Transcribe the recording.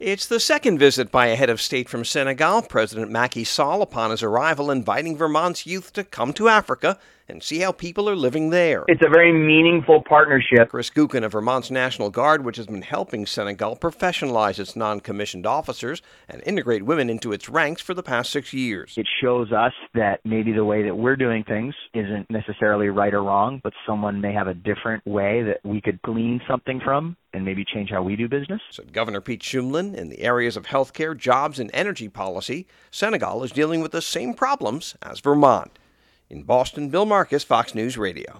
It's the second visit by a head of state from Senegal, President Macky Sall, upon his arrival, inviting Vermont's youth to come to Africa and see how people are living there. It's a very meaningful partnership. Chris Gookin of Vermont's National Guard, which has been helping Senegal professionalize its non-commissioned officers and integrate women into its ranks for the past 6 years. It shows us that maybe the way that we're doing things isn't necessarily right or wrong, but someone may have a different way that we could glean something from and maybe change how we do business. Said Governor Pete Shumlin. In the areas of healthcare, jobs, and energy policy, Senegal is dealing with the same problems as Vermont. In Boston, Bill Marcus, Fox News Radio.